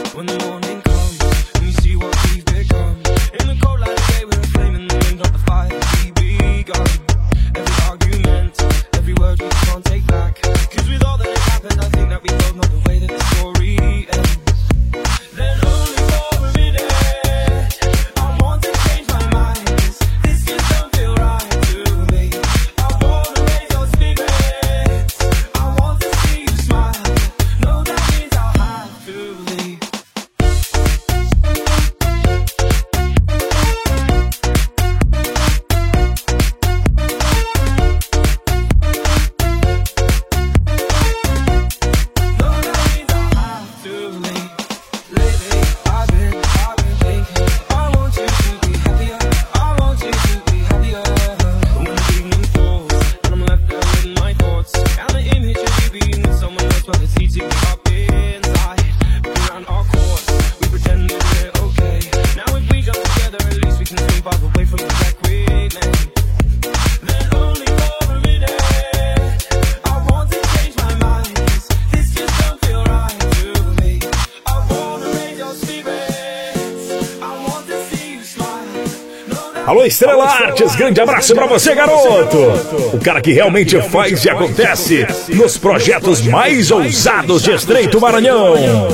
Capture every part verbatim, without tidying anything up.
Alô, Estrela Artes, grande abraço pra você, garoto! O cara que realmente faz e acontece nos projetos mais ousados de Estreito Maranhão.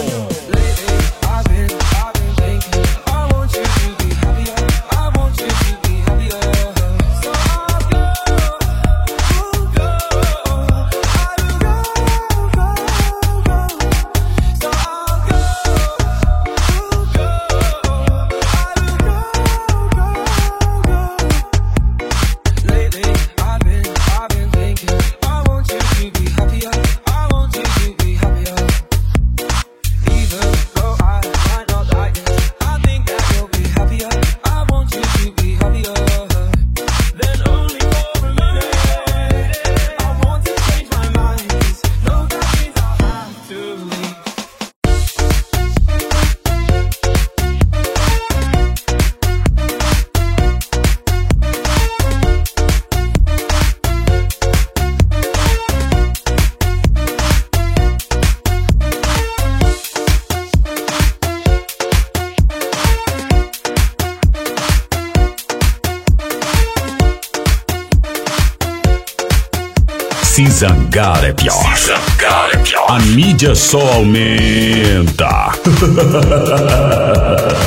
Se zangar é pior. Se zangar é pior. A mídia só aumenta.